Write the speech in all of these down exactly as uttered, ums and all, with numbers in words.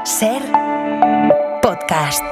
Ser podcast.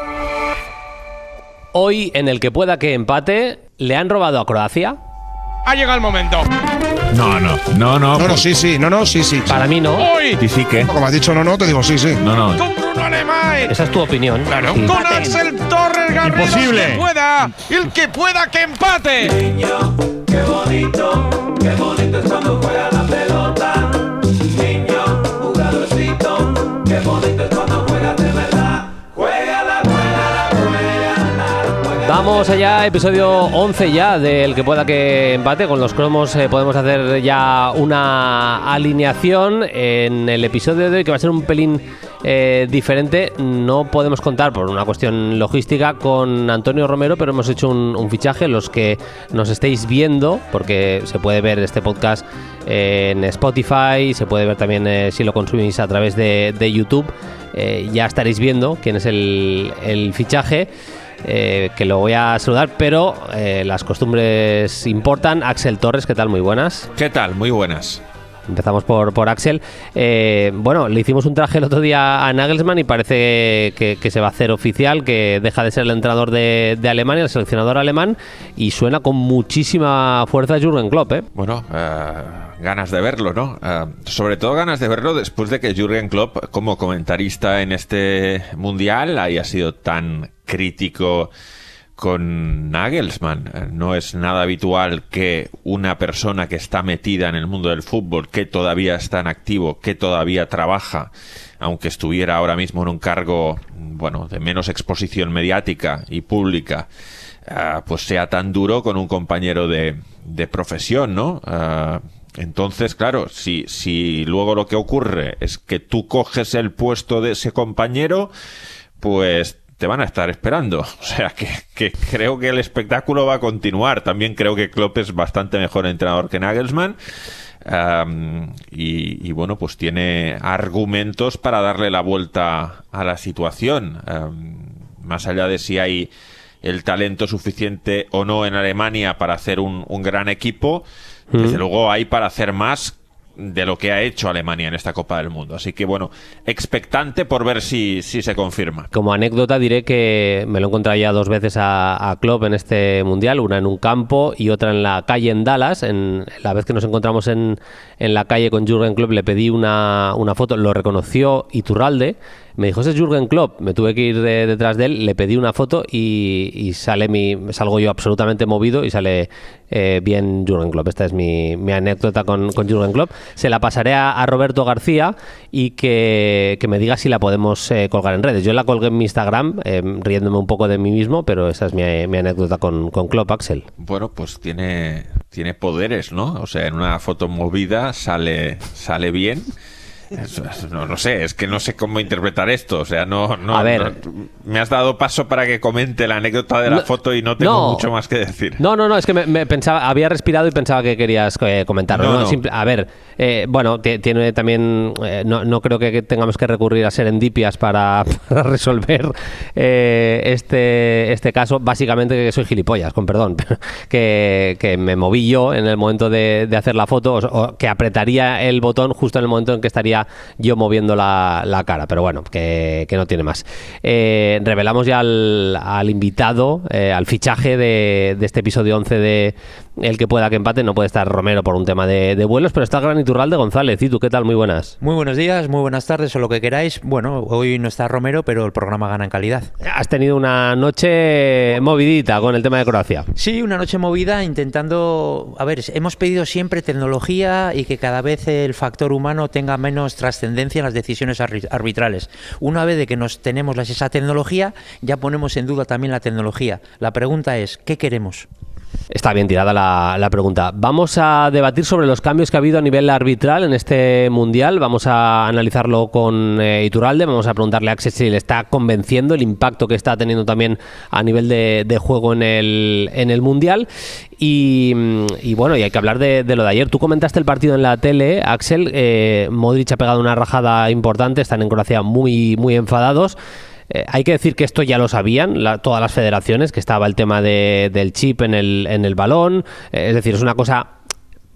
Hoy, en el que pueda que empate, ¿le han robado a Croacia? Ha llegado el momento. No, no, no, no. No, no, sí, sí, no, no, sí, sí. Para mí no. Hoy, Sí, sí, ¿qué? Como has dicho no, no, te digo sí, sí. No, no. con Bruno Alemán. Esa es tu opinión. Claro. Sí. Con Axel Torres Garrido. Imposible. El que pueda, el que pueda que empate. Niño, qué bonito, qué bonito es cuando juega la pelota. Niño, jugadorcito, qué bonito es cuando juega de verdad. Juega la, juega la, juega la, juega. Vamos allá, episodio once ya del que pueda que empate. Con los cromos eh, podemos hacer ya una alineación. En el episodio de hoy, que va a ser un pelín eh, diferente, no podemos contar por una cuestión logística con Antonio Romero, pero hemos hecho un, un fichaje. Los que nos estéis viendo, porque se puede ver este podcast eh, en Spotify, se puede ver también eh, si lo consumís a través de, de YouTube, eh, ya estaréis viendo quién es el, el fichaje. Eh, que lo voy a saludar, pero eh, las costumbres importan. Axel Torres, ¿qué tal? Muy buenas. ¿Qué tal? Muy buenas. Empezamos por, por Axel. Eh, bueno, le hicimos un traje el otro día a Nagelsmann y parece que, que se va a hacer oficial, que deja de ser el entrenador de, de Alemania, el seleccionador alemán, y suena con muchísima fuerza Jürgen Klopp, ¿eh? Bueno, uh, ganas de verlo, ¿no? Uh, sobre todo ganas de verlo después de que Jürgen Klopp, como comentarista en este mundial, haya sido tan crítico con Nagelsmann. No es nada habitual que una persona que está metida en el mundo del fútbol, que todavía está en activo, que todavía trabaja, aunque estuviera ahora mismo en un cargo, bueno, de menos exposición mediática y pública, uh, pues sea tan duro con un compañero de, de profesión, ¿no? Uh, entonces, claro, si, si luego lo que ocurre es que tú coges el puesto de ese compañero, pues te van a estar esperando. O sea, que, que creo que el espectáculo va a continuar. También creo que Klopp es bastante mejor entrenador que Nagelsmann. Um, y, y bueno, pues tiene argumentos para darle la vuelta a la situación. Um, más allá de si hay el talento suficiente o no en Alemania para hacer un, un gran equipo, mm. desde luego hay para hacer más de lo que ha hecho Alemania en esta Copa del Mundo. Así que bueno, expectante por ver si, si se confirma. Como anécdota diré que me lo he encontrado ya dos veces a, a Klopp en este Mundial, una en un campo y otra en la calle en Dallas. En la vez que nos encontramos en, en la calle con Jürgen Klopp, le pedí una, una foto, lo reconoció Iturralde. Me dijo, ese es Jürgen Klopp. Me tuve que ir de, detrás de él, le pedí una foto y, y sale mi, salgo yo absolutamente movido y sale eh, bien Jürgen Klopp. Esta es mi, mi anécdota con, con Jürgen Klopp. Se la pasaré a, a Roberto García y que, que me diga si la podemos eh, colgar en redes. Yo la colgué en mi Instagram, eh, riéndome un poco de mí mismo, pero esa es mi, mi anécdota con, con Klopp, Axel. Bueno, pues tiene, tiene poderes, ¿no? O sea, en una foto movida sale, sale bien. No, no sé, es que no sé cómo interpretar esto. O sea, no, no, a ver, no me has dado paso para que comente la anécdota de la no, foto y no tengo no, mucho más que decir. No, no, no, es que me, me pensaba, había respirado y pensaba que querías eh, comentarlo. No, ¿no? no. Simple, a ver, eh, bueno, t- tiene también, eh, no, no creo que tengamos que recurrir a serendipias para, para resolver eh, este, este caso. Básicamente que soy gilipollas, con perdón, que, que me moví yo en el momento de, de hacer la foto, o, o que apretaría el botón justo en el momento en que estaría yo moviendo la, la cara, pero bueno, que, que no tiene más. Eh, revelamos ya al, al invitado, eh, al fichaje de, de este episodio once de El que pueda que empate. No puede estar Romero por un tema de, de vuelos, pero está el gran Iturralde González. ¿Y tú qué tal? Muy buenas. Muy buenos días, muy buenas tardes o lo que queráis. Bueno, hoy no está Romero, pero el programa gana en calidad. Has tenido una noche movidita con el tema de Croacia. Sí, una noche movida intentando... A ver, hemos pedido siempre tecnología y que cada vez el factor humano tenga menos trascendencia en las decisiones arbitrales. Una vez de que nos tenemos esa tecnología, ya ponemos en duda también la tecnología. La pregunta es, ¿qué queremos? Está bien tirada la, la pregunta. Vamos a debatir sobre los cambios que ha habido a nivel arbitral en este Mundial. Vamos a analizarlo con eh, Iturralde. Vamos a preguntarle a Axel si le está convenciendo el impacto que está teniendo también a nivel de, de juego en el, en el Mundial. Y, y bueno, y hay que hablar de, de lo de ayer. Tú comentaste el partido en la tele, Axel. Eh, Modric ha pegado una rajada importante. Están en Croacia muy, muy enfadados. Eh, hay que decir que esto ya lo sabían la, todas las federaciones, que estaba el tema de, del chip en el, en el balón. Eh, es decir, es una cosa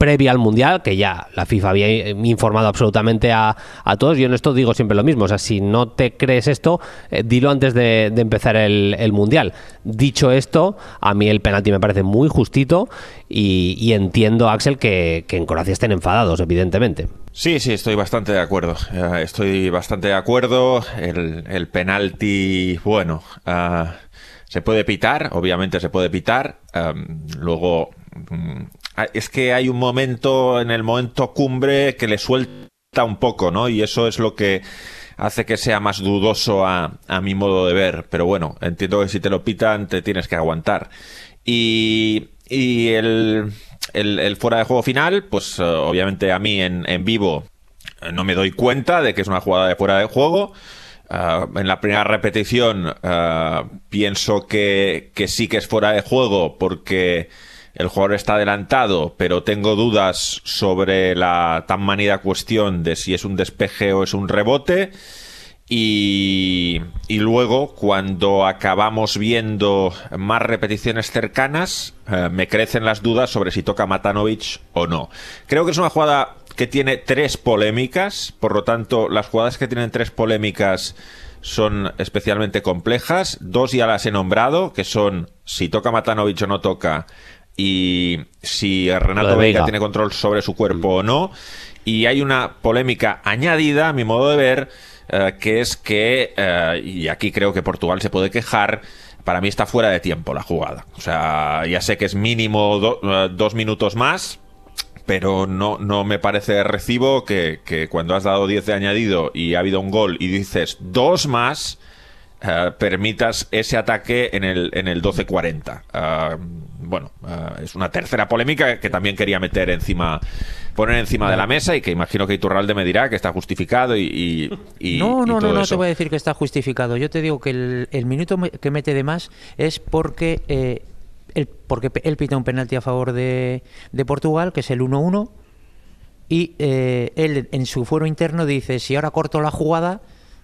previa al Mundial, que ya la FIFA había informado absolutamente a, a todos. Yo en esto digo siempre lo mismo, o sea, si no te crees esto, eh, dilo antes de, de empezar el, el Mundial. Dicho esto, a mí el penalti me parece muy justito y, y entiendo, Axel, que, que en Croacia estén enfadados, evidentemente. Sí, sí, estoy bastante de acuerdo. Uh, estoy bastante de acuerdo. El, el penalti, bueno, uh, se puede pitar, obviamente se puede pitar. Um, luego, um, es que hay un momento, en el momento cumbre, que le suelta un poco, ¿no? Y eso es lo que hace que sea más dudoso a, a mi modo de ver. Pero bueno, entiendo que si te lo pitan, te tienes que aguantar. Y, y el... El, el fuera de juego final, pues uh, obviamente a mí en, en vivo uh, no me doy cuenta de que es una jugada de fuera de juego. Uh, en la primera repetición uh, pienso que, que sí que es fuera de juego porque el jugador está adelantado, pero tengo dudas sobre la tan manida cuestión de si es un despeje o es un rebote. Y, y luego, cuando acabamos viendo más repeticiones cercanas, eh, me crecen las dudas sobre si toca Matanovic o no. Creo que es una jugada que tiene tres polémicas, por lo tanto, las jugadas que tienen tres polémicas son especialmente complejas. Dos ya las he nombrado, que son si toca Matanovic o no toca, y si Renato Veiga tiene control sobre su cuerpo o no. Y hay una polémica añadida, a mi modo de ver, Uh, que es que, uh, y aquí creo que Portugal se puede quejar, para mí está fuera de tiempo la jugada. O sea, ya sé que es mínimo do, uh, dos minutos más, pero no, no me parece de recibo que, que cuando has dado diez de añadido y ha habido un gol y dices dos más, uh, permitas ese ataque en el, en el doce cuarenta. Uh, bueno, uh, es una tercera polémica que también quería meter encima... poner encima de la mesa y que imagino que Iturralde me dirá que está justificado y, y, y no, no, y todo no, no eso. te voy a decir que está justificado. Yo te digo que el, el minuto que mete de más es porque eh, él, porque él pita un penalti a favor de, de Portugal, que es el uno uno, y eh, él en su fuero interno dice, si ahora corto la jugada,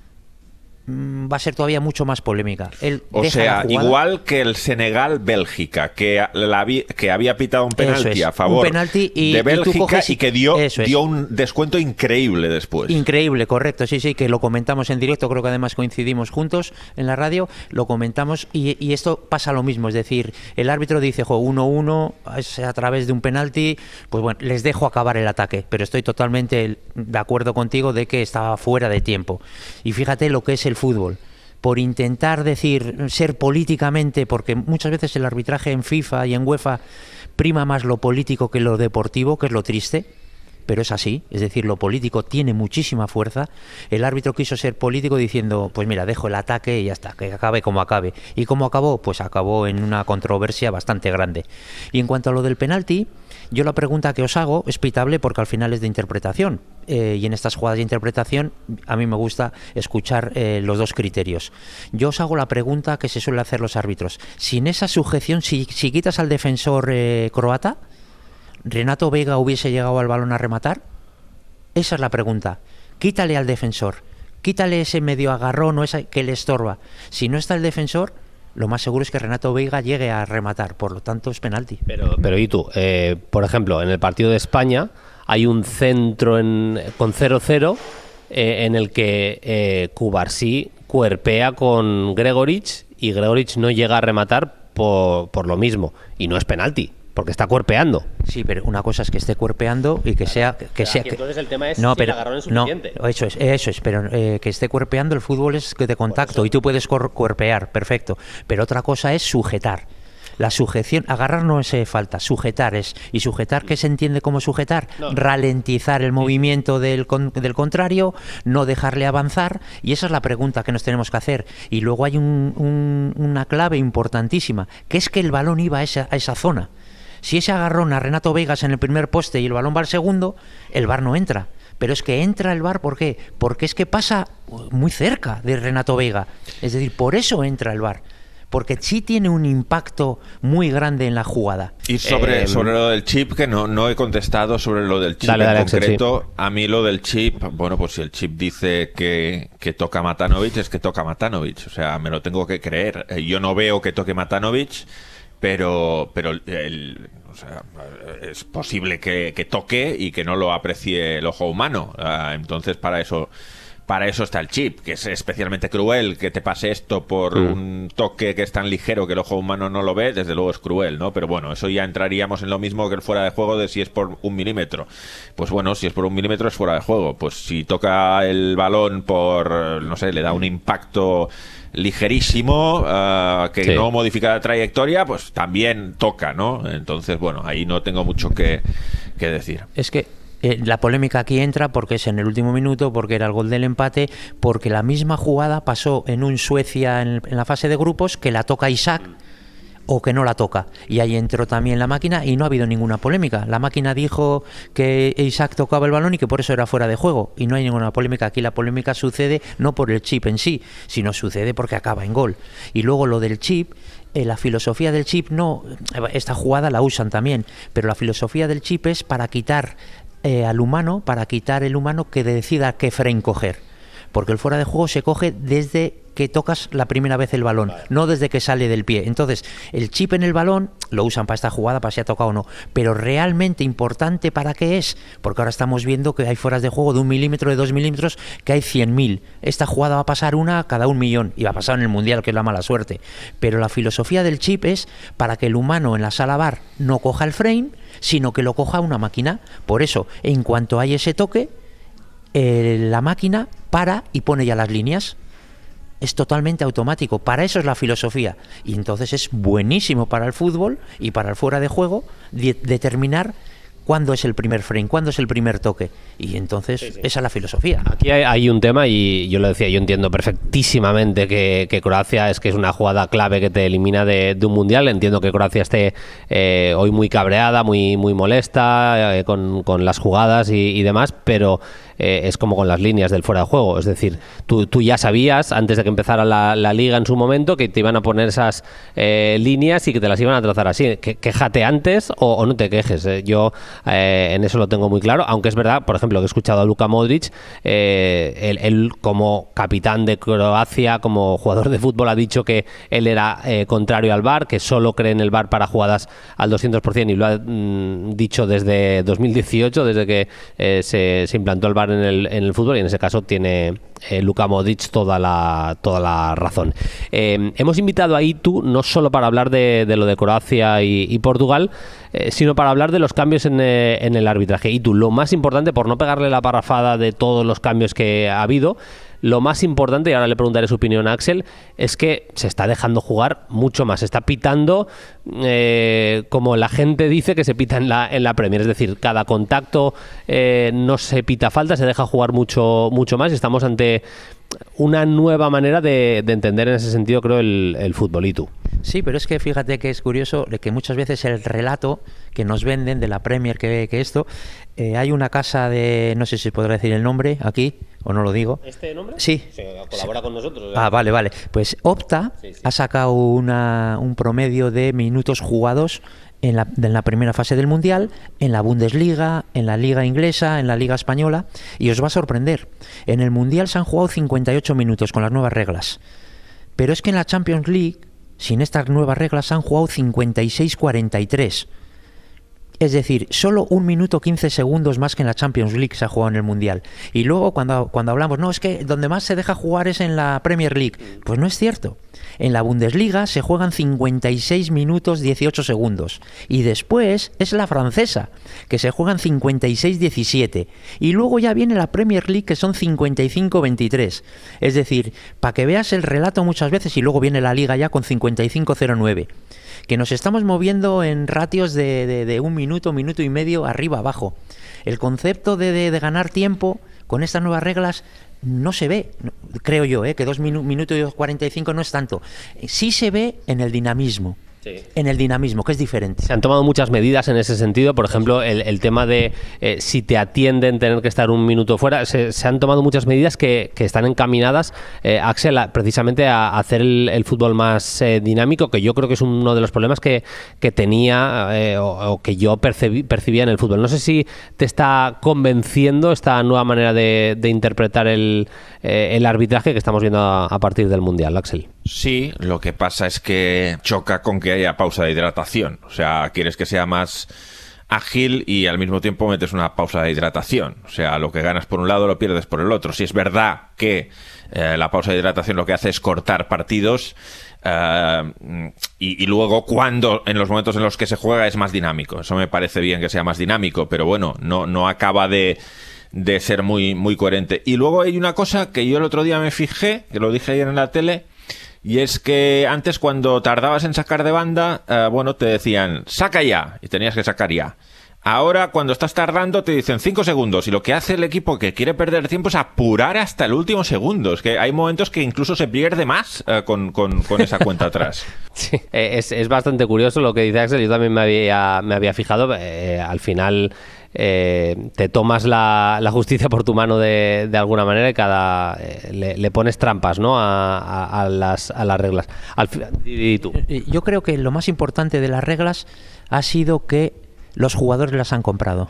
va a ser todavía mucho más polémica. Él o sea, igual que el Senegal-Bélgica, que, la, que había pitado un penalti es, a favor penalti y, de Bélgica y, coges, y que dio, dio un descuento increíble después. Increíble, correcto, sí, sí, que lo comentamos en directo, creo que además coincidimos juntos en la radio, lo comentamos y, y esto pasa lo mismo, es decir, el árbitro dice, jo, uno uno, a través de un penalti, pues bueno, les dejo acabar el ataque, pero estoy totalmente de acuerdo contigo de que estaba fuera de tiempo. Y fíjate lo que es el fútbol, por intentar decir, ser políticamente, porque muchas veces el arbitraje en FIFA y en UEFA prima más lo político que lo deportivo, que es lo triste, pero es así, es decir, lo político tiene muchísima fuerza. El árbitro quiso ser político diciendo, pues mira, dejo el ataque y ya está, que acabe como acabe. ¿Y cómo acabó? Pues acabó en una controversia bastante grande. Y en cuanto a lo del penalti, yo la pregunta que os hago es pitable porque al final es de interpretación. Eh, y en estas jugadas de interpretación a mí me gusta escuchar eh, los dos criterios. Yo os hago la pregunta que se suele hacer los árbitros. Sin esa sujeción, si, si quitas al defensor eh, croata, ¿Renato Veiga hubiese llegado al balón a rematar? Esa es la pregunta. Quítale al defensor, quítale ese medio agarrón o esa que le estorba. Si no está el defensor, lo más seguro es que Renato Veiga llegue a rematar, por lo tanto es penalti. Pero, pero ¿y tú? Eh, por ejemplo, en el partido de España hay un centro en, con cero cero eh, en el que eh, Cubarsí cuerpea con Gregoric y Gregoric no llega a rematar por, por lo mismo. Y no es penalti, porque está cuerpeando. Sí, pero una cosa es que esté cuerpeando y que sea... que pero sea aquí entonces el tema es no, si pero, el agarrón es suficiente. No, eso es, eso es, pero eh, que esté cuerpeando, el fútbol es de contacto y tú puedes cuerpear, perfecto. Pero otra cosa es sujetar. La sujeción, agarrar no es falta, sujetar es. ¿Y sujetar qué se entiende como sujetar? No. Ralentizar el movimiento del, con, del contrario, no dejarle avanzar, y esa es la pregunta que nos tenemos que hacer. Y luego hay un, un, una clave importantísima, que es que el balón iba a esa, a esa zona. Si ese agarrón a Renato Veiga en el primer poste y el balón va al segundo, el V A R no entra. Pero es que entra el V A R, ¿por qué? Porque es que pasa muy cerca de Renato Veiga. Es decir, por eso entra el V A R. Porque sí tiene un impacto muy grande en la jugada. Y sobre, eh, sobre lo del chip, que no, no he contestado sobre lo del chip dale, en dale, concreto. Axel, sí. A mí lo del chip, bueno, pues si el chip dice que, que toca Matanovic, es que toca Matanovic. O sea, me lo tengo que creer. Yo no veo que toque Matanovic. pero, pero el, o sea, es posible que, que toque y que no lo aprecie el ojo humano. Uh, entonces, para eso... Para eso está el chip, que es especialmente cruel que te pase esto por mm. un toque que es tan ligero que el ojo humano no lo ve, desde luego es cruel, ¿no? Pero bueno, eso ya entraríamos en lo mismo que el fuera de juego de si es por un milímetro. Pues bueno, si es por un milímetro es fuera de juego. Pues si toca el balón por, no sé, le da un impacto ligerísimo uh, que sí. no modifica la trayectoria, pues también toca, ¿no? Entonces, bueno, ahí no tengo mucho que, que decir. Es que Eh, la polémica aquí entra porque es en el último minuto, porque era el gol del empate, porque la misma jugada pasó en un Suecia en, en la fase de grupos que la toca Isaac o que no la toca, y ahí entró también la máquina y no ha habido ninguna polémica. La máquina dijo que Isaac tocaba el balón y que por eso era fuera de juego, y no hay ninguna polémica. Aquí la polémica sucede no por el chip en sí, sino sucede porque acaba en gol. Y luego lo del chip, eh, la filosofía del chip no, esta jugada la usan también, pero la filosofía del chip es para quitar Eh, al humano, para quitar el humano que decida qué frame coger, porque el fuera de juego se coge desde que tocas la primera vez el balón, vale. no desde que sale del pie. Entonces el chip en el balón lo usan para esta jugada, para si ha tocado o no, pero realmente importante para qué es, porque ahora estamos viendo que hay fueras de juego de un milímetro, de dos milímetros, que hay cien mil. Esta jugada va a pasar una cada un millón, y va a pasar en el Mundial, que es la mala suerte, pero la filosofía del chip es para que el humano en la sala V A R no coja el frame, sino que lo coja una máquina. Por eso, en cuanto hay ese toque, eh, la máquina para y pone ya las líneas. Es totalmente automático. Para eso es la filosofía. Y entonces es buenísimo para el fútbol y para el fuera de juego de- determinar cuándo es el primer frame, cuándo es el primer toque. Y entonces sí, sí. esa es la filosofía. Aquí hay, hay un tema, y yo lo decía, yo entiendo perfectísimamente que, que Croacia es que es una jugada clave que te elimina de, de un mundial. Entiendo que Croacia esté eh, hoy muy cabreada, muy, muy molesta eh, con, con las jugadas y, y demás, pero eh, es como con las líneas del fuera de juego. Es decir, tú, tú ya sabías, antes de que empezara la, la liga en su momento, que te iban a poner esas eh, líneas y que te las iban a trazar así. Que, quéjate antes o, o no te quejes. Eh, yo eh, en eso lo tengo muy claro, aunque es verdad, por ejemplo, que he escuchado a Luka Modric, eh, él, él como capitán de Croacia, como jugador de fútbol, ha dicho que él era eh, contrario al V A R, que solo cree en el V A R para jugadas al doscientos por ciento, y lo ha mm, dicho desde dos mil dieciocho, desde que eh, se, se implantó el V A R en el, en el fútbol, y en ese caso tiene eh, Luka Modric toda la, toda la razón. Eh, hemos invitado a Itu no solo para hablar de, de lo de Croacia y, y Portugal, eh, sino para hablar de los cambios en, eh, en el arbitraje. Itu, lo más importante, por no pegarle la parrafada de todos los cambios que ha habido, lo más importante, y ahora le preguntaré su opinión a Axel, es que se está dejando jugar mucho más. Se está pitando eh, como la gente dice que se pita en la, en la Premier. Es decir, cada contacto eh, no se pita falta, se deja jugar mucho, mucho más, y estamos ante una nueva manera de, de entender en ese sentido, creo, el, el fútbol. ¿Y tú? Sí, pero es que fíjate que es curioso que muchas veces el relato que nos venden de la Premier, que, que esto, eh, hay una casa de, no sé si podrá decir el nombre aquí, o no lo digo. ¿Este nombre? Sí. Se colabora con nosotros. ¿eh? Ah, vale, vale. Pues Opta sí, sí. ha sacado una, un promedio de minutos jugados en la, en la primera fase del Mundial, en la Bundesliga, en la Liga Inglesa, en la Liga Española, y os va a sorprender. En el Mundial se han jugado cincuenta y ocho minutos con las nuevas reglas, pero es que en la Champions League, sin estas nuevas reglas, se han jugado cincuenta y seis cuarenta y tres. Es decir, solo un minuto quince segundos más que en la Champions League se ha jugado en el Mundial. Y luego cuando, cuando hablamos, no, es que donde más se deja jugar es en la Premier League. Pues no es cierto. En la Bundesliga se juegan cincuenta y seis minutos dieciocho segundos. Y después es la francesa, que se juegan cincuenta y seis diecisiete. Y luego ya viene la Premier League, que son cincuenta y cinco veintitrés. Es decir, para que veas el relato muchas veces, y luego viene la Liga ya con cincuenta y cinco cero nueve. Que nos estamos moviendo en ratios de, de, de un minuto, minuto y medio, arriba, abajo. El concepto de, de, de ganar tiempo con estas nuevas reglas no se ve, creo yo, ¿eh? que dos minu minutos y cuarenta y cinco no es tanto. Sí se ve en el dinamismo. Sí. En el dinamismo, que es diferente. Se han tomado muchas medidas en ese sentido. Por ejemplo, el, el tema de eh, si te atienden tener que estar un minuto fuera. Se, se han tomado muchas medidas que, que están encaminadas, eh, Axel, a, precisamente a hacer el, el fútbol más eh, dinámico, que yo creo que es uno de los problemas que, que tenía eh, o, o que yo percibí, percibía en el fútbol. No sé si te está convenciendo esta nueva manera de, de interpretar el, eh, el arbitraje que estamos viendo a, a partir del Mundial, Axel. Sí, lo que pasa es que choca con que haya pausa de hidratación. O sea, quieres que sea más ágil y al mismo tiempo metes una pausa de hidratación. O sea, lo que ganas por un lado lo pierdes por el otro. Si es verdad que eh, la pausa de hidratación lo que hace es cortar partidos, Uh, y, y luego cuando en los momentos en los que se juega es más dinámico. Eso me parece bien que sea más dinámico, pero bueno, no, no acaba de, de ser muy, muy coherente. Y luego hay una cosa que yo el otro día me fijé, que lo dije ayer en la tele, y es que antes cuando tardabas en sacar de banda, uh, bueno, te decían saca ya, y tenías que sacar ya. Ahora, cuando estás tardando, te dicen cinco segundos. Y lo que hace el equipo que quiere perder tiempo es apurar hasta el último segundo. Es que hay momentos que incluso se pierde más eh, con, con, con esa cuenta atrás. Sí, es, es bastante curioso lo que dice Axel. Yo también me había, me había fijado. Eh, al final eh, te tomas la, la justicia por tu mano de, de alguna manera y cada eh, le, le pones trampas, ¿no? a, a, a, las, a las reglas. Al, y, y tú. Yo creo que lo más importante de las reglas ha sido que los jugadores las han comprado,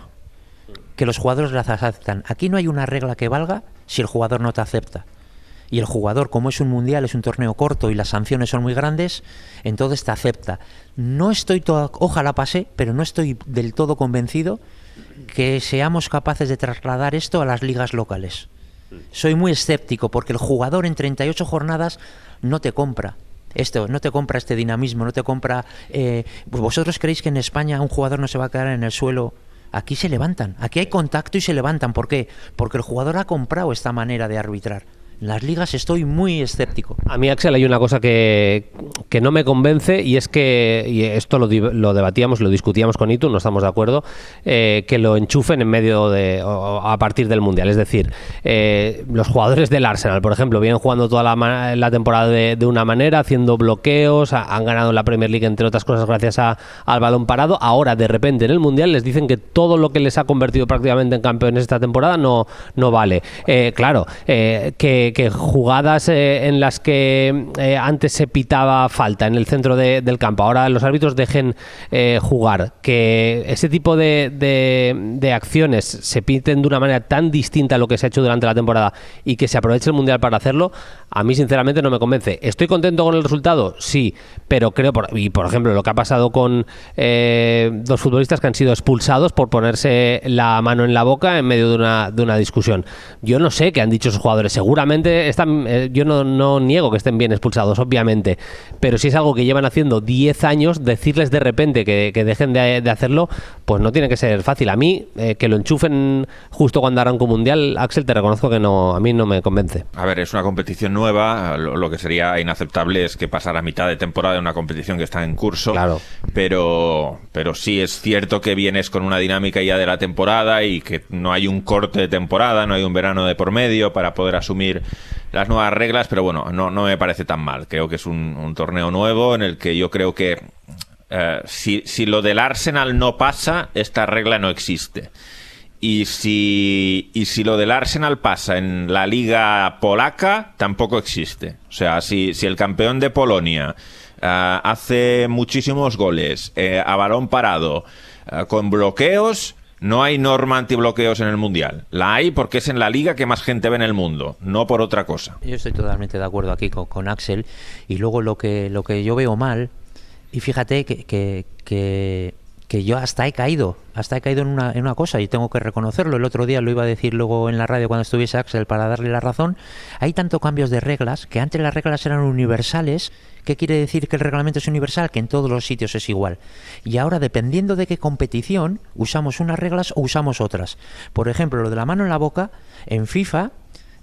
que los jugadores las aceptan. Aquí no hay una regla que valga si el jugador no te acepta. Y el jugador, como es un mundial, es un torneo corto y las sanciones son muy grandes, entonces te acepta. No estoy toda, ojalá pase, pero no estoy del todo convencido que seamos capaces de trasladar esto a las ligas locales. Soy muy escéptico porque el jugador en treinta y ocho jornadas no te compra. Esto, no te compra este dinamismo, no te compra... Eh, ¿Vosotros creéis que en España un jugador no se va a quedar en el suelo? Aquí se levantan, aquí hay contacto y se levantan. ¿Por qué? Porque el jugador ha comprado esta manera de arbitrar. En las ligas estoy muy escéptico. A mí, Axel, hay una cosa que, que no me convence y es que, y esto lo, lo debatíamos, lo discutíamos con Itu, no estamos de acuerdo, eh, que lo enchufen en medio de, o a partir del Mundial. Es decir, eh, los jugadores del Arsenal, por ejemplo, vienen jugando toda la, la temporada de, de una manera, haciendo bloqueos, a, han ganado la Premier League, entre otras cosas, gracias a, al balón parado. Ahora, de repente, en el Mundial les dicen que todo lo que les ha convertido prácticamente en campeones esta temporada no, no vale. Eh, claro, eh, que que jugadas eh, en las que eh, antes se pitaba falta en el centro de, del campo, ahora los árbitros dejen eh, jugar, que ese tipo de, de, de acciones se piten de una manera tan distinta a lo que se ha hecho durante la temporada y que se aproveche el Mundial para hacerlo, a mí sinceramente no me convence. ¿Estoy contento con el resultado? Sí, pero creo, por, y por ejemplo lo que ha pasado con eh, dos futbolistas que han sido expulsados por ponerse la mano en la boca en medio de una, de una discusión. Yo no sé qué han dicho esos jugadores, seguramente están, eh, yo no, no niego que estén bien expulsados, obviamente, pero si es algo que llevan haciendo diez años, decirles de repente que, que dejen de, de hacerlo, pues no tiene que ser fácil. A mí, eh, que lo enchufen justo cuando arranca un Mundial, Axel, te reconozco que no, a mí no me convence. A ver, es una competición nueva, lo, lo que sería inaceptable es que pasara a mitad de temporada de una competición que está en curso, claro. pero, pero sí es cierto que vienes con una dinámica ya de la temporada y que no hay un corte de temporada, no hay un verano de por medio para poder asumir las nuevas reglas, pero bueno, no, no me parece tan mal. Creo que es un, un torneo nuevo en el que yo creo que eh, si, si lo del Arsenal no pasa, esta regla no existe. Y si, y si lo del Arsenal pasa en la liga polaca, tampoco existe. O sea, si, si el campeón de Polonia uh, hace muchísimos goles eh, a balón parado, uh, con bloqueos, no hay norma antibloqueos en el Mundial. La hay porque es en la liga que más gente ve en el mundo, no por otra cosa. Yo estoy totalmente de acuerdo aquí con, con Axel. Y luego lo que, lo que yo veo mal, y fíjate que... que, que que yo hasta he caído, hasta he caído en una, en una cosa y tengo que reconocerlo. El otro día lo iba a decir luego en la radio cuando estuviese Axel para darle la razón. Hay tanto cambios de reglas, que antes las reglas eran universales. ¿Qué quiere decir que el reglamento es universal? Que en todos los sitios es igual. Y ahora, dependiendo de qué competición, usamos unas reglas o usamos otras. Por ejemplo, lo de la mano en la boca, en FIFA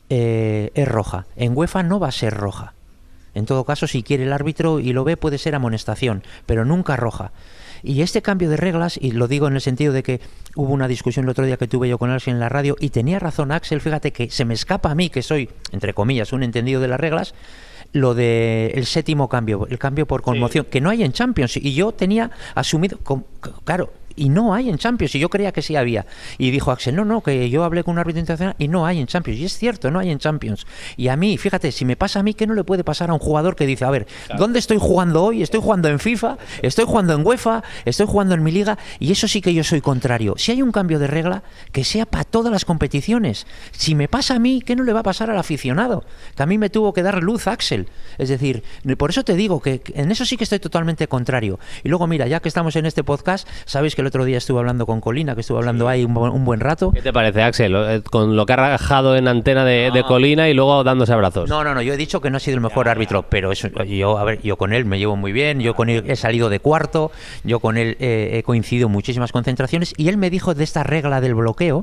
eh, es roja. En UEFA no va a ser roja. En todo caso, si quiere el árbitro y lo ve, puede ser amonestación, pero nunca roja. Y este cambio de reglas, y lo digo en el sentido de que hubo una discusión el otro día que tuve yo con Axel en la radio, y tenía razón Axel, fíjate que se me escapa a mí, que soy, entre comillas, un entendido de las reglas, lo de el séptimo cambio, el cambio por conmoción, sí, que no hay en Champions. Y yo tenía asumido, con, claro, y no hay en Champions, y yo creía que sí había. Y dijo Axel, no, no, que yo hablé con un árbitro internacional y no hay en Champions. Y es cierto, no hay en Champions. Y a mí, fíjate, si me pasa a mí, ¿qué no le puede pasar a un jugador que dice, a ver, claro, ¿dónde estoy jugando hoy? Estoy jugando en FIFA, estoy jugando en UEFA, estoy jugando en mi liga, y eso sí que yo soy contrario. Si hay un cambio de regla, que sea para todas las competiciones. Si me pasa a mí, ¿qué no le va a pasar al aficionado? Que a mí me tuvo que dar luz Axel. Es decir, por eso te digo que en eso sí que estoy totalmente contrario. Y luego, mira, ya que estamos en este podcast, sabéis que el otro día estuve hablando con Colina, que estuve hablando sí. ahí un, un buen rato. ¿Qué te parece, Axel? Con lo que ha rajado en antena de, no. de Colina y luego dándose abrazos. No, no, no, yo he dicho que no ha sido el mejor ya, árbitro, ya. pero eso, yo, a ver, yo con él me llevo muy bien, yo con él he salido de cuarto, yo con él eh, he coincidido en muchísimas concentraciones, y él me dijo de esta regla del bloqueo,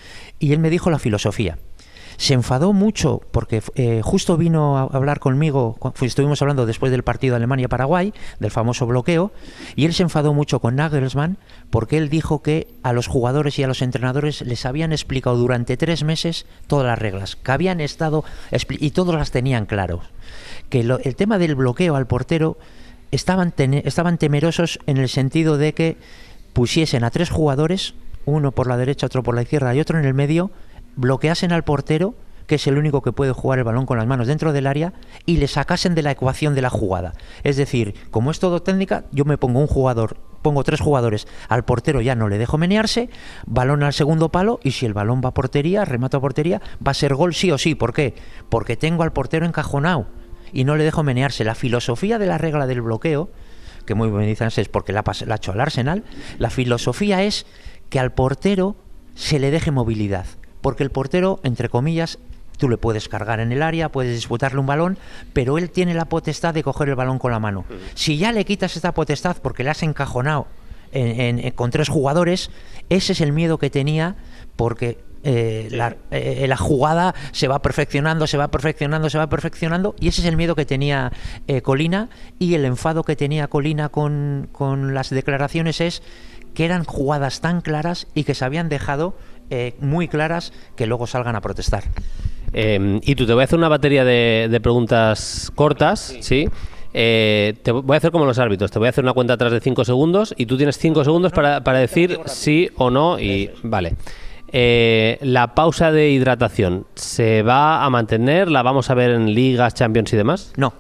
y él me dijo la filosofía. Se enfadó mucho porque eh, justo vino a hablar conmigo, estuvimos hablando después del partido de Alemania-Paraguay, del famoso bloqueo, y él se enfadó mucho con Nagelsmann porque él dijo que a los jugadores y a los entrenadores les habían explicado durante tres meses todas las reglas, que habían estado, y todos las tenían claros. Que lo, el tema del bloqueo al portero estaban, ten, estaban temerosos en el sentido de que pusiesen a tres jugadores, uno por la derecha, otro por la izquierda y otro en el medio, bloqueasen al portero, que es el único que puede jugar el balón con las manos dentro del área, y le sacasen de la ecuación de la jugada. Es decir, como es todo técnica, yo me pongo un jugador, pongo tres jugadores, al portero ya no le dejo menearse, balón al segundo palo, y si el balón va a portería, remato a portería, va a ser gol sí o sí. ¿Por qué? Porque tengo al portero encajonado y no le dejo menearse. La filosofía de la regla del bloqueo, que muy bien dicen es porque la, la ha hecho al Arsenal, la filosofía es que al portero se le deje movilidad. Porque el portero, entre comillas, tú le puedes cargar en el área, puedes disputarle un balón, pero él tiene la potestad de coger el balón con la mano. Si ya le quitas esta potestad porque le has encajonado en, en, en, con tres jugadores, ese es el miedo que tenía, porque eh, la, eh, la jugada se va perfeccionando, se va perfeccionando, se va perfeccionando, y ese es el miedo que tenía eh, Colina, y el enfado que tenía Colina con, con las declaraciones es que eran jugadas tan claras y que se habían dejado Eh, muy claras que luego salgan a protestar. Eh, y tú, te voy a hacer una batería de, de preguntas cortas, ¿sí? ¿sí? Eh, te voy a hacer como los árbitros, te voy a hacer una cuenta atrás de cinco segundos y tú tienes cinco segundos para, para decir sí o no. Y vale. Eh, la pausa de hidratación, ¿se va a mantener? ¿La vamos a ver en ligas, Champions y demás? No.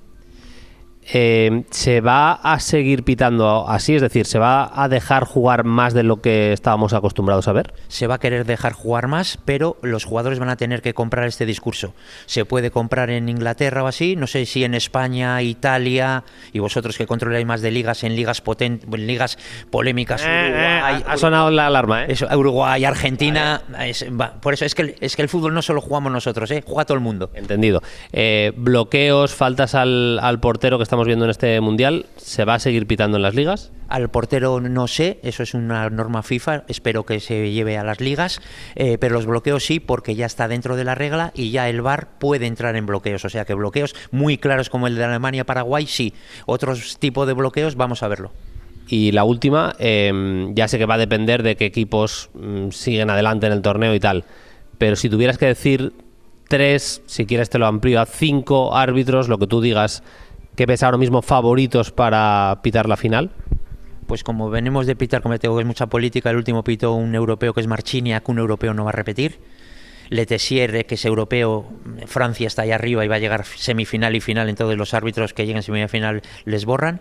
Eh, ¿Se va a seguir pitando así? Es decir, ¿se va a dejar jugar más de lo que estábamos acostumbrados a ver? Se va a querer dejar jugar más, pero los jugadores van a tener que comprar este discurso. Se puede comprar en Inglaterra o así, no sé si en España, Italia, y vosotros que controláis más de ligas, en ligas potentes, en ligas polémicas, eh, Uruguay, eh, ha sonado la alarma, ¿eh? Eso, Uruguay, Argentina, vale. es, va, por eso es que, es que el fútbol no solo jugamos nosotros, ¿eh? Juega todo el mundo. Entendido. Eh, bloqueos, faltas al, al portero que está estamos viendo en este mundial, ¿se va a seguir pitando en las ligas? Al portero no sé, eso es una norma FIFA, espero que se lleve a las ligas, eh, pero los bloqueos sí, porque ya está dentro de la regla y ya el V A R puede entrar en bloqueos, o sea que bloqueos muy claros como el de Alemania-Paraguay sí, otros tipos de bloqueos vamos a verlo. Y la última, eh, ya sé que va a depender de qué equipos mm, siguen adelante en el torneo y tal, pero si tuvieras que decir tres, si quieres te lo amplío a cinco árbitros, lo que tú digas, ¿qué ves ahora mismo favoritos para pitar la final? Pues como venimos de pitar, como te digo, es mucha política, el último pitó un europeo que es Marchiniak, un europeo no va a repetir. Letessier, que es europeo, Francia está ahí arriba y va a llegar semifinal y final, en todos los árbitros que lleguen a semifinal les borran.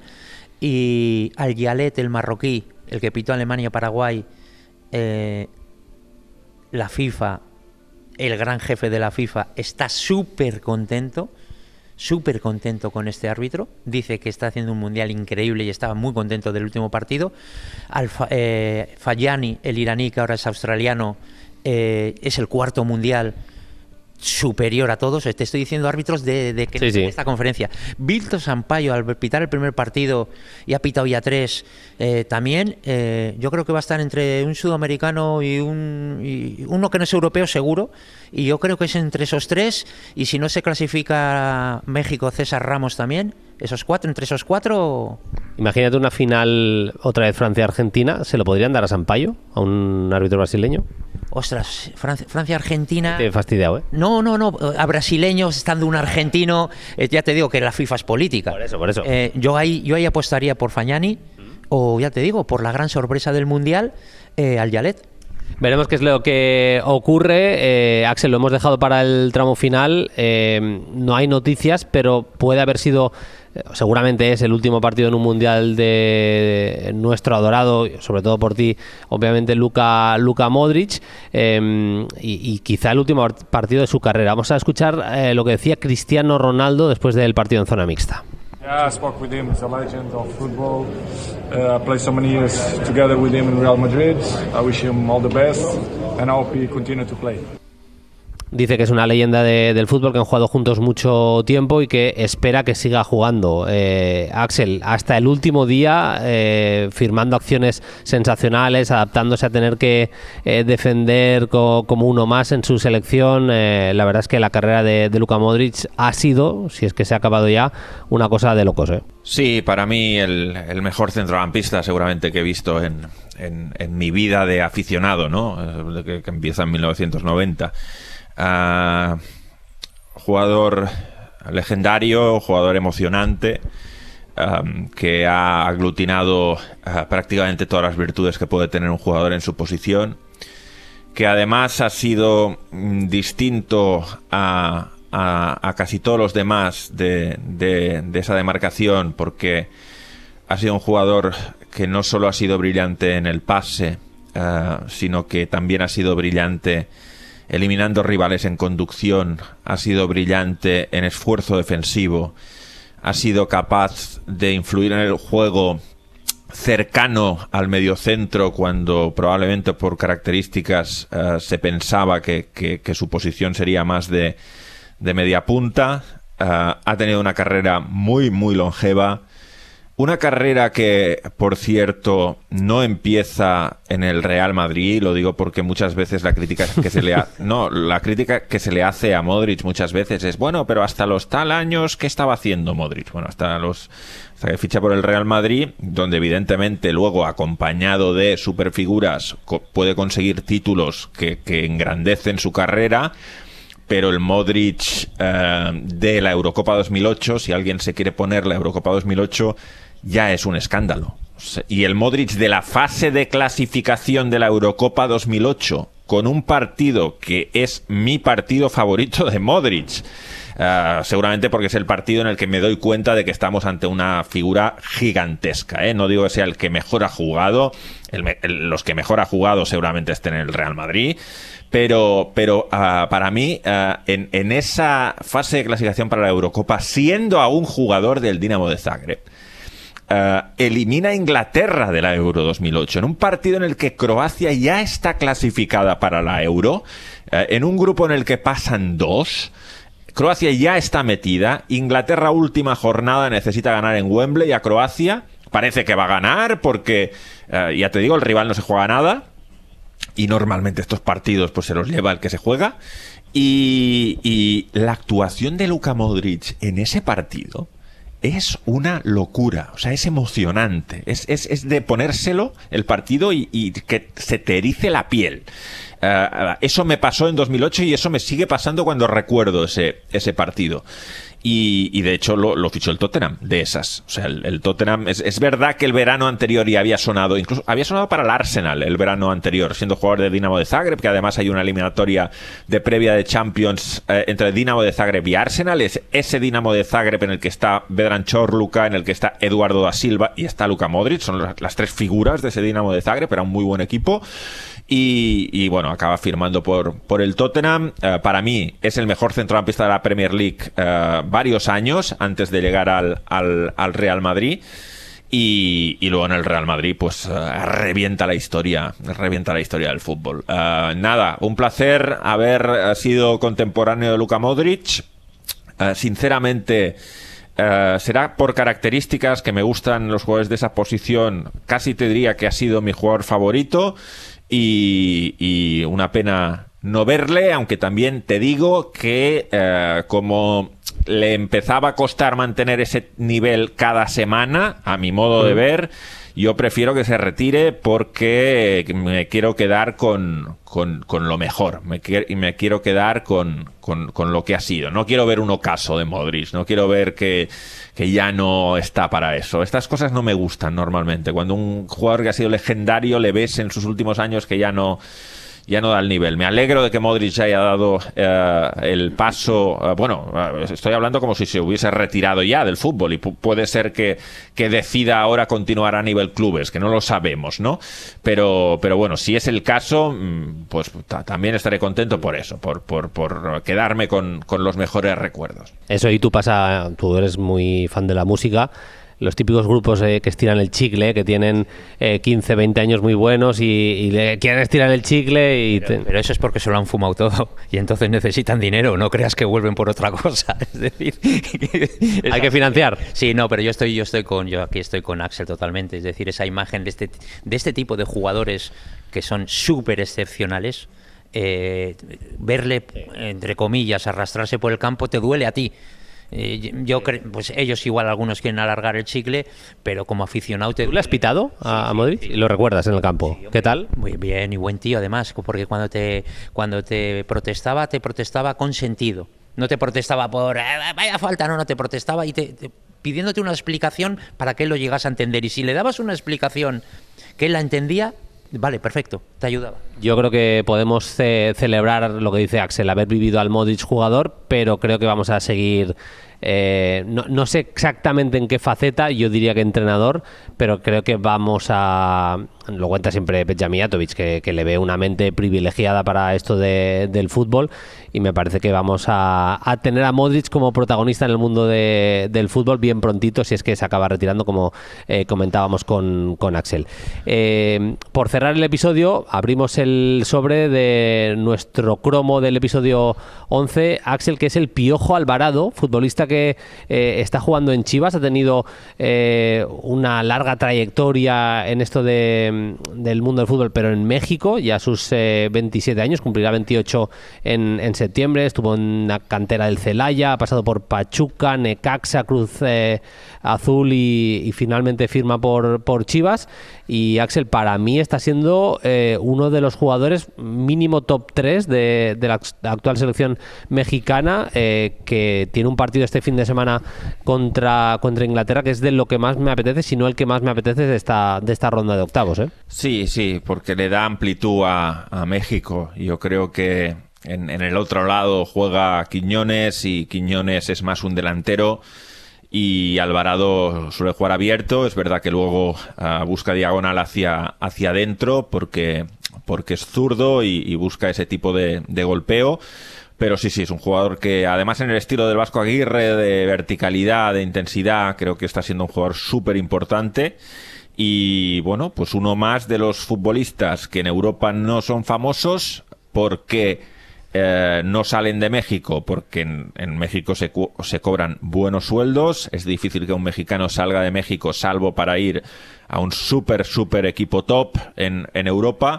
Y Al-Gialet, el marroquí, el que pitó Alemania-Paraguay, eh, la FIFA, el gran jefe de la FIFA, está súper contento. Súper contento con este árbitro, dice que está haciendo un mundial increíble y estaba muy contento del último partido. Alfa, eh, Fayani, el iraní, que ahora es australiano, eh, es el cuarto mundial superior a todos. Te estoy diciendo árbitros de, de que sí, sí. esta conferencia. Víctor Sampaio, al pitar el primer partido y ha pitado ya tres, eh, también eh, yo creo que va a estar entre un sudamericano y, un, y uno que no es europeo seguro, y yo creo que es entre esos tres, y si no se clasifica México, César Ramos también, esos cuatro, entre esos cuatro. Imagínate una final otra vez Francia-Argentina, ¿se lo podrían dar a Sampaio, a un árbitro brasileño? Ostras, Francia, Francia-Argentina... Te he fastidiado, ¿eh? No, no, no, a brasileños estando un argentino, eh, ya te digo que la FIFA es política. Por eso, por eso. Eh, yo, ahí, yo ahí apostaría por Fagnani, o ya te digo, por la gran sorpresa del Mundial, eh, al Yalet. Veremos qué es lo que ocurre. Eh, Axel, lo hemos dejado para el tramo final. Eh, no hay noticias, pero puede haber sido, eh, seguramente es el último partido en un mundial de nuestro adorado, sobre todo por ti, obviamente, Luka, Luka Modric, eh, y, y quizá el último partido de su carrera. Vamos a escuchar eh, lo que decía Cristiano Ronaldo después del partido en zona mixta. Yeah, I spoke with him. He's a legend of football. Uh, I played so many years together with him in Real Madrid. I wish him all the best, and I hope he continue to play. Dice que es una leyenda de, del fútbol, que han jugado juntos mucho tiempo y que espera que siga jugando. Eh, Axel, hasta el último día, eh, firmando acciones sensacionales, adaptándose a tener que eh, defender co como uno más en su selección. Eh, la verdad es que la carrera de, de Luka Modric ha sido, si es que se ha acabado ya, una cosa de locos, ¿eh? Sí, para mí el, el mejor centrocampista seguramente que he visto en, en, en mi vida de aficionado, ¿no? Que, que empieza en mil novecientos noventa. Uh, jugador legendario, jugador emocionante, um, que ha aglutinado uh, prácticamente todas las virtudes que puede tener un jugador en su posición, que además ha sido mm, distinto a, a, a casi todos los demás de, de, de esa demarcación, porque ha sido un jugador que no solo ha sido brillante en el pase, uh, sino que también ha sido brillante eliminando rivales en conducción, ha sido brillante en esfuerzo defensivo, ha sido capaz de influir en el juego cercano al mediocentro cuando probablemente por características uh, se pensaba que, que, que su posición sería más de, de media punta. Uh, ha tenido una carrera muy, muy longeva. Una carrera que, por cierto, no empieza en el Real Madrid, lo digo porque muchas veces la crítica que se le ha... no, la crítica que se le hace a Modric muchas veces es, bueno, pero hasta los tal años, ¿qué estaba haciendo Modric? Bueno, hasta los hasta que ficha por el Real Madrid, donde evidentemente luego, acompañado de superfiguras, co puede conseguir títulos que, que engrandecen su carrera. Pero el Modric eh, de la Eurocopa dos mil ocho, si alguien se quiere poner la Eurocopa dos mil ocho, ya es un escándalo. Y el Modric de la fase de clasificación de la Eurocopa dos mil ocho, con un partido que es mi partido favorito de Modric, eh, seguramente porque es el partido en el que me doy cuenta de que estamos ante una figura gigantesca, ¿eh? No digo que sea el que mejor ha jugado, el me el, los que mejor ha jugado seguramente estén en el Real Madrid, Pero, pero uh, para mí, uh, en, en esa fase de clasificación para la Eurocopa, siendo aún jugador del Dinamo de Zagreb, uh, elimina a Inglaterra de la Euro dos mil ocho, en un partido en el que Croacia ya está clasificada para la Euro, uh, en un grupo en el que pasan dos. Croacia ya está metida, Inglaterra última jornada necesita ganar en Wembley a Croacia, parece que va a ganar porque, uh, ya te digo, el rival no se juega nada. Y normalmente estos partidos pues se los lleva el que se juega. Y, y la actuación de Luka Modric en ese partido es una locura. O sea, es emocionante. Es, es, es de ponérselo el partido y, y que se te erice la piel. Uh, eso me pasó en dos mil ocho y eso me sigue pasando cuando recuerdo ese, ese partido. Y, y de hecho lo, lo fichó el Tottenham de esas. O sea, el, el Tottenham es, es verdad que el verano anterior ya había sonado, incluso había sonado para el Arsenal el verano anterior, siendo jugador de Dinamo de Zagreb, que además hay una eliminatoria de previa de Champions eh, entre Dinamo de Zagreb y Arsenal. Es ese Dinamo de Zagreb en el que está Vedran Čorluka, en el que está Eduardo da Silva y está Luka Modric. Son las, las tres figuras de ese Dinamo de Zagreb. Era un muy buen equipo. Y, y bueno, acaba firmando por, por el Tottenham. Uh, para mí es el mejor centrocampista de la Premier League uh, varios años antes de llegar al, al, al Real Madrid. Y, y luego en el Real Madrid pues uh, revienta la historia, revienta la historia del fútbol. Uh, nada, un placer haber sido contemporáneo de Luka Modric. Uh, sinceramente... Uh, será por características que me gustan los jugadores de esa posición. Casi te diría que ha sido mi jugador favorito y, y una pena no verle, aunque también te digo que uh, como le empezaba a costar mantener ese nivel cada semana, a mi modo de ver. Yo prefiero que se retire porque me quiero quedar con, con, con lo mejor, me y me quiero quedar con, con, con lo que ha sido. No quiero ver un ocaso de Modric, no quiero ver que, que ya no está para eso. Estas cosas no me gustan normalmente. Cuando un jugador que ha sido legendario le ves en sus últimos años que ya no... ya no da el nivel. Me alegro de que Modric haya dado eh, el paso, eh, bueno, eh, estoy hablando como si se hubiese retirado ya del fútbol y pu puede ser que, que decida ahora continuar a nivel clubes, que no lo sabemos, ¿no? Pero, pero bueno, si es el caso, pues también estaré contento por eso, por, por, por quedarme con, con los mejores recuerdos. Eso, y tú pasa, tú eres muy fan de la música. Los típicos grupos eh, que estiran el chicle, que tienen eh, quince, veinte años muy buenos y, y le quieren estirar el chicle y... Pero, pero eso es porque se lo han fumado todo y entonces necesitan dinero, no creas que vuelven por otra cosa. Es decir, hay que financiar. Sí, no, pero yo estoy, yo estoy con, yo aquí estoy con Axel totalmente. Es decir, esa imagen de este, de este tipo de jugadores que son súper excepcionales, eh, verle, entre comillas, arrastrarse por el campo te duele a ti. Eh, yo creo, pues ellos igual algunos quieren alargar el chicle, pero como aficionado te... ¿Tú le has pitado a, a Modric? Sí, sí. ¿Y lo recuerdas en el campo? Sí, ¿qué tal? Muy bien y buen tío además, porque cuando te cuando te protestaba, te protestaba con sentido. No te protestaba por eh, vaya falta, no, no te protestaba y te, te, pidiéndote una explicación para que él lo llegase a entender. Y si le dabas una explicación que él la entendía, vale, perfecto, te ayudaba. Yo creo que podemos ce celebrar lo que dice Axel, haber vivido al Modric jugador, pero creo que vamos a seguir, eh, no, no sé exactamente en qué faceta, yo diría que entrenador, pero creo que vamos a... Lo cuenta siempre Peja Mijatovic, que, que le ve una mente privilegiada para esto de, del fútbol, y me parece que vamos a, a tener a Modric como protagonista en el mundo de, del fútbol bien prontito, si es que se acaba retirando, como eh, comentábamos con, con Axel. Eh, por cerrar el episodio, abrimos el sobre de nuestro cromo del episodio once, Axel, que es el Piojo Alvarado, futbolista que eh, está jugando en Chivas, ha tenido eh, una larga trayectoria en esto de del mundo del fútbol, pero en México, ya a sus eh, veintisiete años, cumplirá veintiocho en, en septiembre, estuvo en la cantera del Celaya, ha pasado por Pachuca, Necaxa, Cruz eh, Azul y, y finalmente firma por, por Chivas. Y Axel, para mí está siendo eh, uno de los jugadores mínimo top tres de, de la actual selección mexicana, eh, que tiene un partido este fin de semana contra, contra Inglaterra, que es de lo que más me apetece, si no el que más me apetece de esta, de esta ronda de octavos. ¿eh? Sí, sí, porque le da amplitud a, a México. Yo creo que en, en el otro lado juega Quiñones y Quiñones es más un delantero. Y Alvarado suele jugar abierto, es verdad que luego uh, busca diagonal hacia, hacia adentro porque, porque es zurdo y, y busca ese tipo de, de golpeo, pero sí, sí, es un jugador que además en el estilo del Vasco Aguirre, de verticalidad, de intensidad, creo que está siendo un jugador súper importante. Y bueno, pues uno más de los futbolistas que en Europa no son famosos porque... Eh, no salen de México porque en, en México se, se cobran buenos sueldos. Es difícil que un mexicano salga de México salvo para ir a un súper, súper equipo top en, en Europa.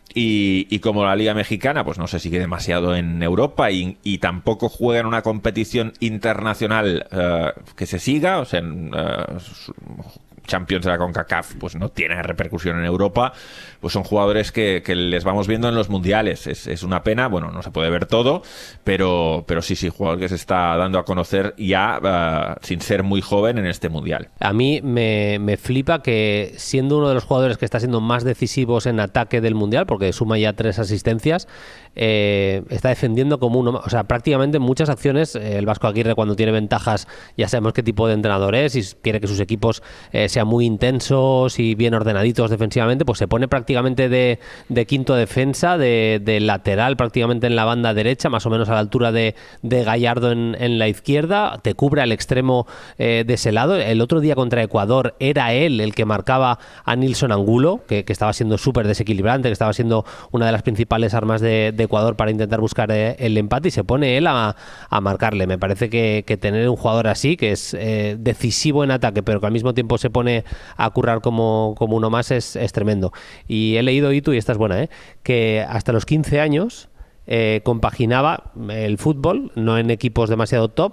Y, y como la Liga Mexicana pues no se sigue demasiado en Europa y, y tampoco juega en una competición internacional eh, que se siga, o sea, en, eh, Champions de la CONCACAF pues no tiene repercusión en Europa, pues son jugadores que, que les vamos viendo en los mundiales. Es, es una pena, bueno, no se puede ver todo, pero, pero sí, sí, jugador que se está dando a conocer ya uh, sin ser muy joven en este mundial. A mí me, me flipa que siendo uno de los jugadores que está siendo más decisivos en ataque del mundial, porque suma ya tres asistencias, eh, está defendiendo como uno, o sea, prácticamente en muchas acciones eh, el Vasco Aguirre cuando tiene ventajas ya sabemos qué tipo de entrenador es y quiere que sus equipos eh, sean muy intensos y bien ordenaditos defensivamente, pues se pone prácticamente de, de quinto defensa, de, de lateral prácticamente en la banda derecha, más o menos a la altura de, de Gallardo en, en la izquierda, te cubre al extremo eh, de ese lado. El otro día contra Ecuador era él el que marcaba a Nilson Angulo, que, que estaba siendo súper desequilibrante, que estaba siendo una de las principales armas de, de Ecuador para intentar buscar eh, el empate, y se pone él a, a marcarle. Me parece que, que tener un jugador así, que es eh, decisivo en ataque, pero que al mismo tiempo se pone a currar como, como uno más, es, es tremendo. Y he leído, Itu, y esta es buena, ¿eh? que hasta los quince años eh, compaginaba el fútbol, no en equipos demasiado top,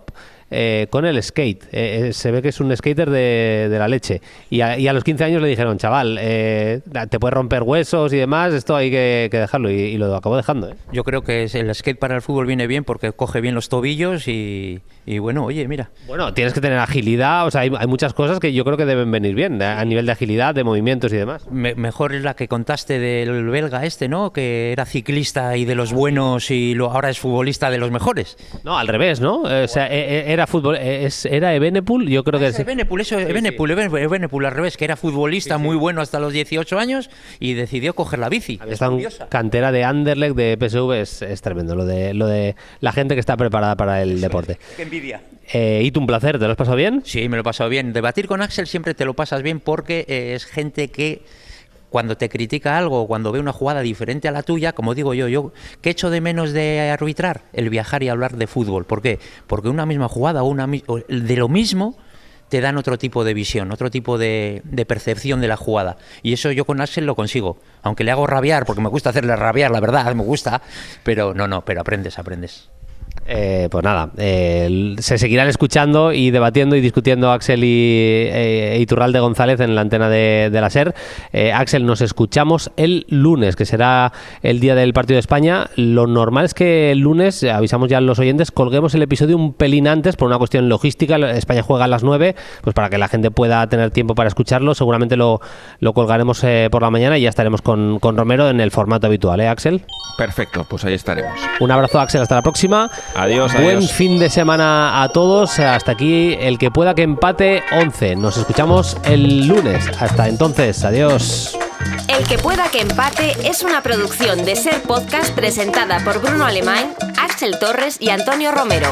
eh, con el skate. Eh, eh, se ve que es un skater de, de la leche. Y a, y a los quince años le dijeron, chaval, eh, te puedes romper huesos y demás, esto hay que, que dejarlo. Y, y lo acabó dejando. ¿eh? Yo creo que el skate para el fútbol viene bien porque coge bien los tobillos y, y bueno, oye, mira. Bueno, tienes que tener agilidad, o sea, hay, hay muchas cosas que yo creo que deben venir bien, a, a nivel de agilidad, de movimientos y demás. Me, mejor es la que contaste del belga este, ¿no? Que era ciclista y de los buenos y lo, ahora es futbolista de los mejores. No, al revés, ¿no? O sea, era fútbol, es, era Evenepoel, yo creo que es. Evenepoel, eso, sí, Evenepoel, sí. Evenepoel, al revés, que era futbolista sí, sí. muy bueno hasta los dieciocho años y decidió coger la bici. Está en cantera de Anderlecht, de P S V, es, es tremendo lo de, lo de la gente que está preparada para el eso deporte. Es. Qué envidia. Eh, ¿Y tú un placer? ¿Te lo has pasado bien? Sí, me lo he pasado bien. Debatir con Axel siempre te lo pasas bien porque eh, es gente que cuando te critica algo o cuando ve una jugada diferente a la tuya, como digo yo, yo ¿qué echo de menos de arbitrar? El viajar y hablar de fútbol. ¿Por qué? Porque una misma jugada o una o de lo mismo te dan otro tipo de visión, otro tipo de, de percepción de la jugada. Y eso yo con Axel lo consigo. Aunque le hago rabiar, porque me gusta hacerle rabiar, la verdad, me gusta. Pero no, no, pero aprendes, aprendes. Eh, pues nada, eh, se seguirán escuchando y debatiendo y discutiendo Axel y eh, Iturralde González en la antena de, de la SER. Eh, Axel, nos escuchamos el lunes, que será el día del partido de España. Lo normal es que el lunes, avisamos ya a los oyentes, colguemos el episodio un pelín antes por una cuestión logística. España juega a las nueve, pues para que la gente pueda tener tiempo para escucharlo. Seguramente lo, lo colgaremos eh, por la mañana y ya estaremos con, con Romero en el formato habitual, ¿eh, Axel? Perfecto, pues ahí estaremos. Un abrazo, Axel, hasta la próxima. Adiós, Buen adiós. fin de semana a todos. Hasta aquí el que pueda que empate once. Nos escuchamos el lunes. Hasta entonces, adiós. El que pueda que empate es una producción de SER Podcast presentada por Bruno Alemán, Axel Torres y Antonio Romero.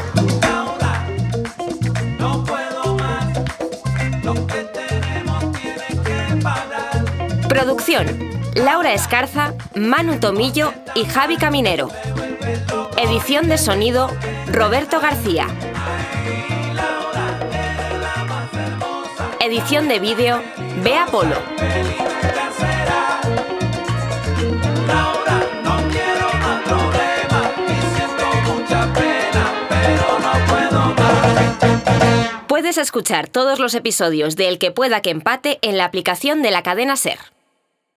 No puedo más, lo que tenemos tiene que parar. Producción: Laura Escarza, Manu Tomillo y Javi Caminero. Edición de sonido: Roberto García. Edición de vídeo: Bea Polo. Laura, no quiero más problemas y siento mucha pena, pero no puedo más. Puedes escuchar todos los episodios de El que pueda que empate en la aplicación de la cadena SER.